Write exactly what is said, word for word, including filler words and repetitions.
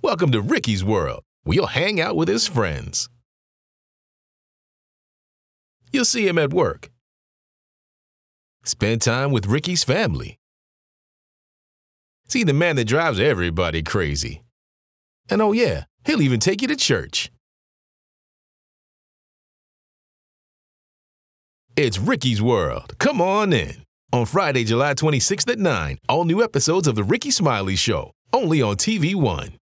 Welcome to Ricky's World, where you'll hang out with his friends. You'll see him at work. Spend time with Ricky's family. See the man that drives everybody crazy. And oh yeah, he'll even take you to church. It's Ricky's World. Come on in. On Friday, July twenty-sixth at nine, all new episodes of The Ricky Smiley Show, only on T V One.